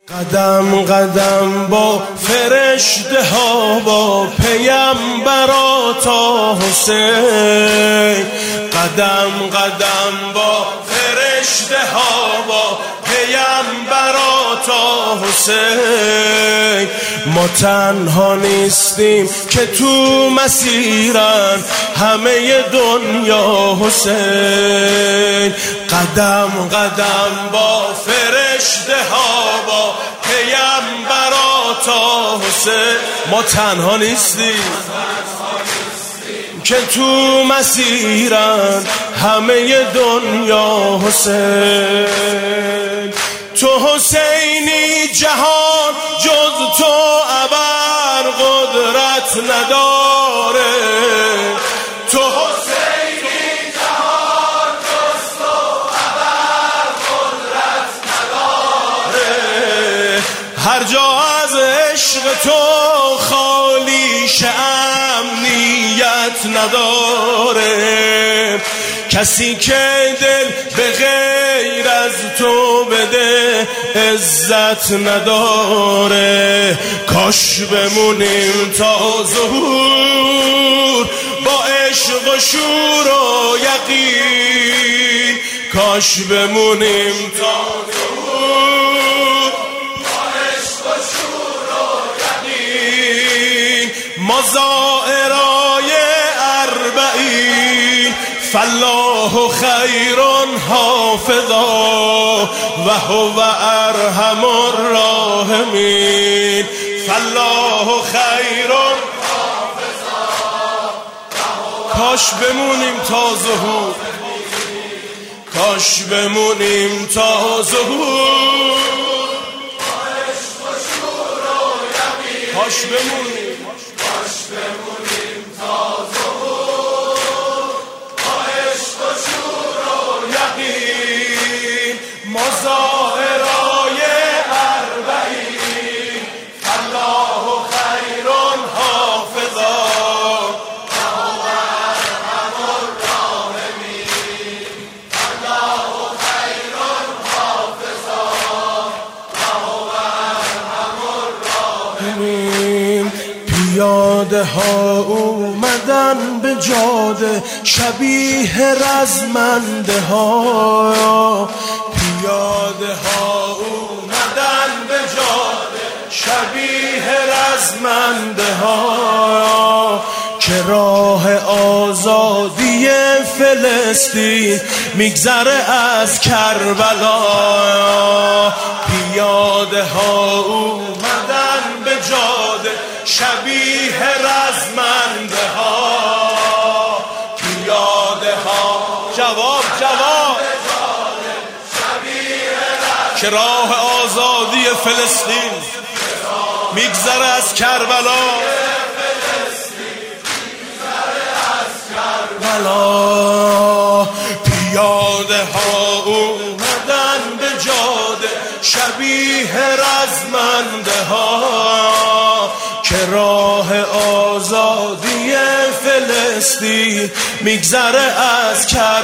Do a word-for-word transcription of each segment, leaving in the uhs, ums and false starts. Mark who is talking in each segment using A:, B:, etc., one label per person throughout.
A: قدم قدم با فرشته ها با پیمبرات تا حسین، قدم قدم با فرشته ها با پیمبرات تا حسین. ما تنها نیستیم که تو مسیرن همه دنیا حسین، قدم قدم با فرشته ها با پیمبرات تا حسین. ما تنها نیستیم که تو مسیرن همه دنیا حسین. تو حسینی جهان جز تو ابر قدرت نداره، تو حسینی جهان جز تو ابر قدرت نداره. هر جا از عشق تو خالیش امنیت نداره، کسی که دل به غیر از تو بده عزت نداره. کاش بمونیم تا ظهور با عشق و شور و یقین، کاش بمونیم تا ظهور با عشق و شور و یقین. ما زائرای اربعین فالله خیر حافظا و هو ارحم الراحمین. فالله خیر حافظا. کاش بمونیم تا ظهور، کاش بمونیم تا ظهور، کاش بمونیم، کاش بمونیم تا ظهور با عشق و شور و یقین. ما زائرای اربعین فالله خیر حافظا و هو ارحم الراحمین. فالله خیر حافظا و هو ارحم الراحمین. پیاده ها اومدن به جاده شبیه رزمنده ها، پیاده ها اومدن به جاده شبیه رزمنده ها، که راه آزادی فلسطین میگذره از کربلا. پیاده ها اومدن به جاده شبیه رزمنده ها، پیاده ها جواب جواب که راه آزادی فلسطین میگذره از کربلا. پیاده ها اومدن به جاده شبیه رزمنده ها، که راه آزادی فلسطین میگذره از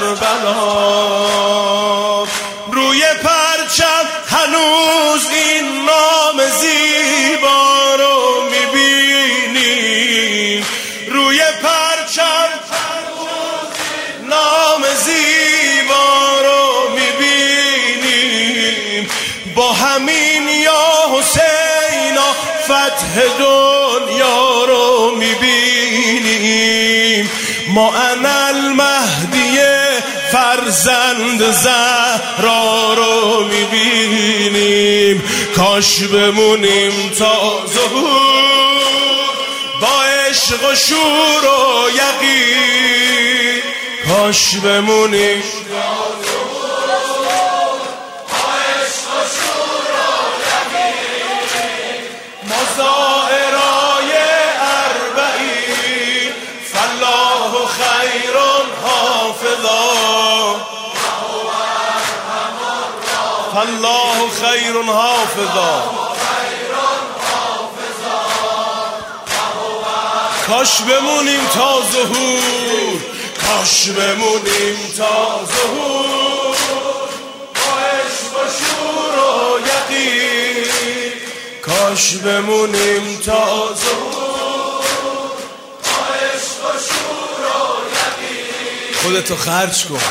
A: کربلا. روی پرچم هنوز این نام زیبا رو میبینیم، روی پرچم هنوز این نام زیبا رو میبینیم. با همین یا حسینا فتح دنیا رو میبینیم. ما انا المهدی فرزند زهرا رو میبینیم. کاش بمونیم تا ظهور با عشق و شور و یقین، کاش بمونیم تا ظهور با عشق و شور و یقین. ما زائرای اربعین فالله خیر حافظا فالله خیر حافظا. کاش بمونیم تا ظهور، کاش بمونیم تا ظهور با عشق و شور و یقین. کاش بمونیم تا ظهور با عشق و شور و یقین خودتو خرج کن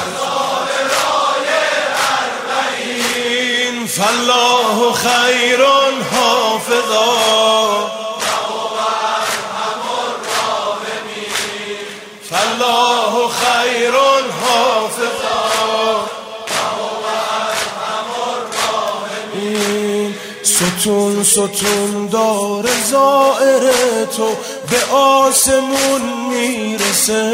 A: فالله خیر حافظا فالله خیر حافظا ستون ستون دار زائر تو به آسمون میرسه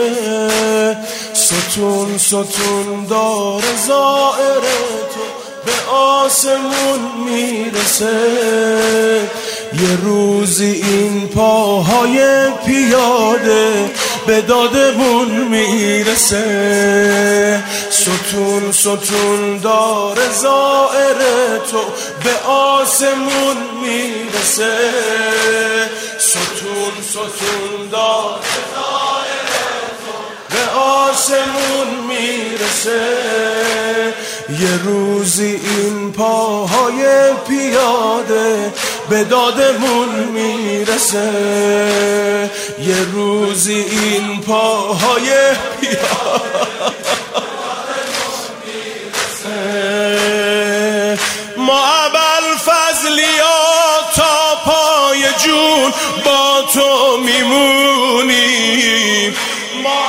A: ستون ستون دار زائر تو به آسمون میرسه یه روزی این پاهای پیاده به دادمون میرسه ستون ستون دار زائر تو به آسمون میرسه ستون ستون دار زائر تو به آسمون میرسه یه روزی این پاهای پیاده به دادمون میرسه یه روزی این پاهای پیاده ما ابوالفضلیا تا پای جون با تو میمونیم ما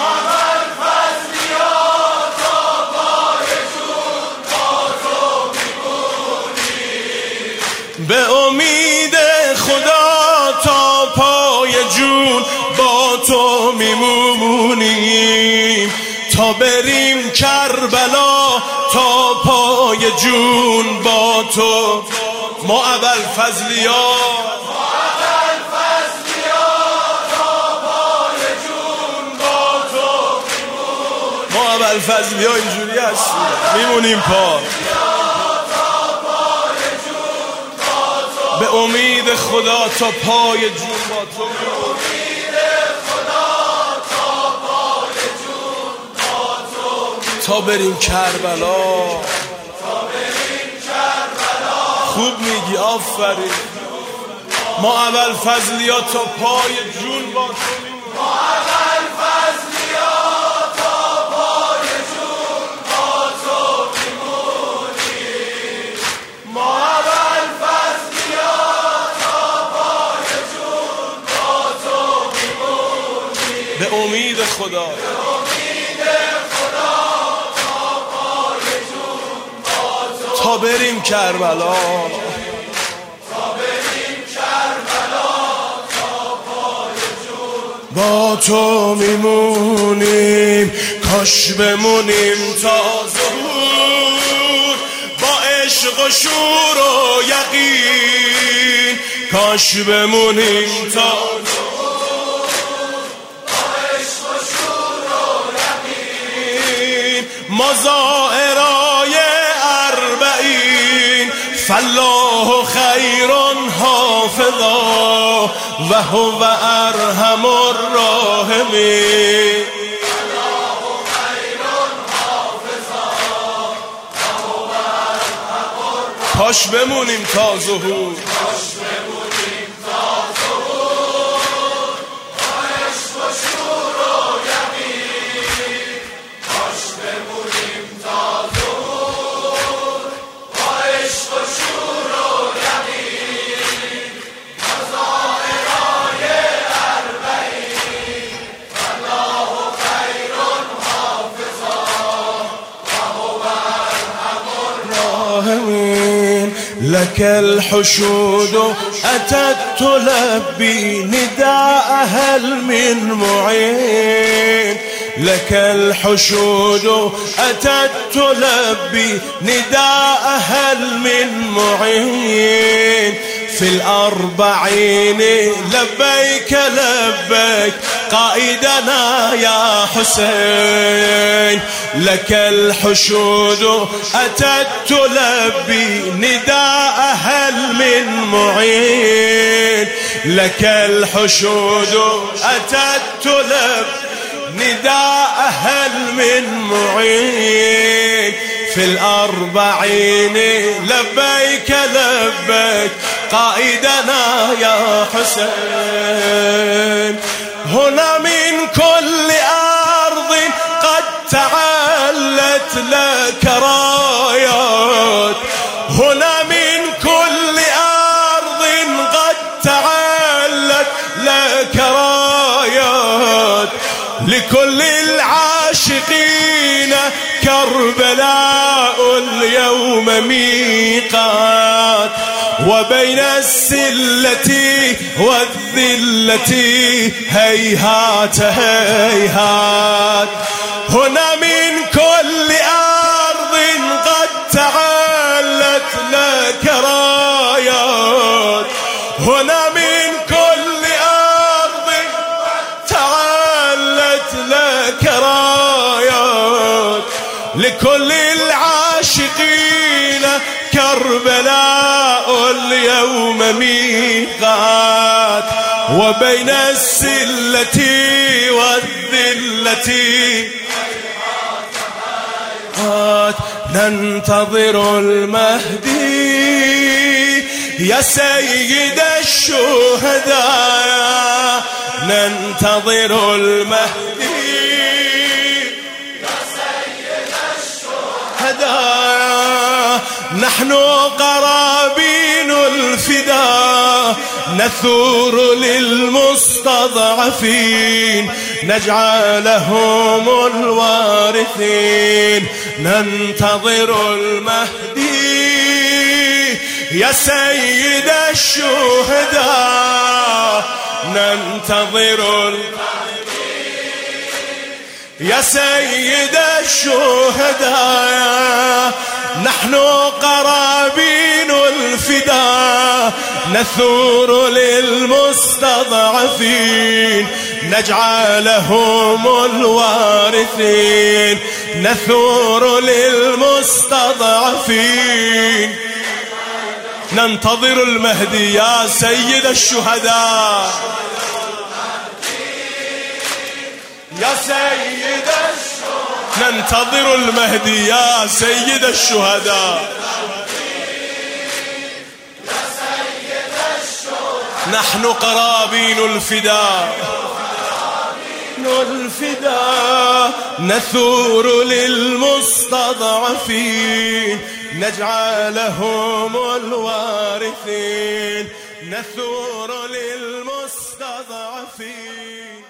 A: به امید خدا تا پای جون با تو میمونیم تا بریم کربلا تا پای جون با تو ما ابوالفضلیا ما ابوالفضلیا اینجوری هستیم میمونیم پا به امید خدا تا پای جون با تو تا بریم کربلا خوب میگی آفرین ما ابوالفضلیا تا پای جون با تو به امید خدا تا بریم کربلا با تو میمونیم کاش بمونیم تا ظهور با عشق و شور و یقین کاش بمونیم تا ما زائرای اربعین فالله خیر حافظا و هو ارحم الراحمین کاش بمونیم تا ظهور لك الحشود أتت تلبي نداء هل من معين لك الحشود أتت تلبي نداء هل من معين في الأربعين لبيك لبيك قائدنا يا حسين لك الحشود أتت تلبي نداء هل من معين لك الحشود أتت تلبي نداء هل من معين في الأربعين لبيك لبيك قائدنا يا حسين. هنا من كل أرض قد تعلت لك رايات، هنا من كل أرض قد تعلت لك رايات، لكل العاشقين كربلاء اليوم ميقات، وبين السلة والذلة هيهات هيهات. هنا من كل أرض قد تعلت لك رايات، هنا من كل أرض تعلت لك رايات، لكل العاشقين كربلاء اليوم ميقات، وبين السلة والذلة ننتظر المهدي يا سيد الشهداء، ننتظر المهدي يا سيد الشهداء. نحن قرابين الفداء نثور للمستضعفين نجعلهم الوارثين. ننتظر المهدي يا سيد الشهداء، ننتظر يا سيد الشهداء. نحن قرابين الفداء نثور للمستضعفين نجعلهم الوارثين، نثور للمستضعفين. ننتظر المهدي يا سيد الشهداء، يا سيد الشهداء. ننتظر المهدي يا سيد الشهداء، يا سيد الشهداء. نحن قرابين الفداء الفداء نثور للمستضعفين نجعلهم الوارثين، نثور للمستضعفين.